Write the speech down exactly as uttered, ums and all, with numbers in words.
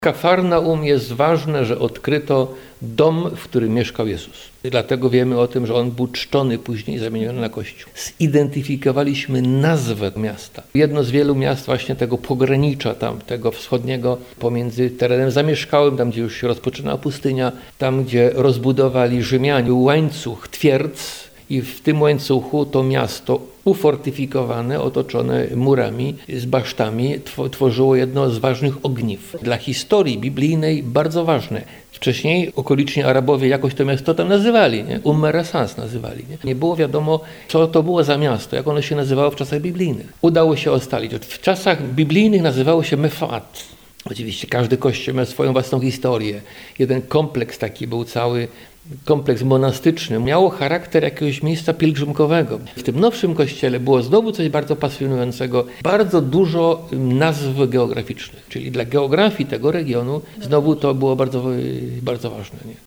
Kafarnaum jest ważne, że odkryto dom, w którym mieszkał Jezus. Dlatego wiemy o tym, że on był czczony, później zamieniony na kościół. Zidentyfikowaliśmy nazwę miasta. Jedno z wielu miast właśnie tego pogranicza, tam tego wschodniego, pomiędzy terenem zamieszkałym, tam gdzie już się rozpoczyna pustynia, tam gdzie rozbudowali Rzymianie łańcuch twierdz i w tym łańcuchu to miasto ufortyfikowane, otoczone murami z basztami tworzyło jedno z ważnych ogniw. Dla historii biblijnej bardzo ważne. Wcześniej okoliczni Arabowie jakoś to miasto tam nazywali, nie? Umm Rasas nazywali. Nie? nie było wiadomo, co to było za miasto, jak ono się nazywało w czasach biblijnych. Udało się ustalić. W czasach biblijnych nazywało się Mefat. Oczywiście każdy kościół miał swoją własną historię. Jeden kompleks taki był cały, kompleks monastyczny. Miało charakter jakiegoś miejsca pielgrzymkowego. W tym nowszym kościele było znowu coś bardzo pasjonującego. Bardzo dużo nazw geograficznych. Czyli dla geografii tego regionu znowu to było bardzo, bardzo ważne. Nie?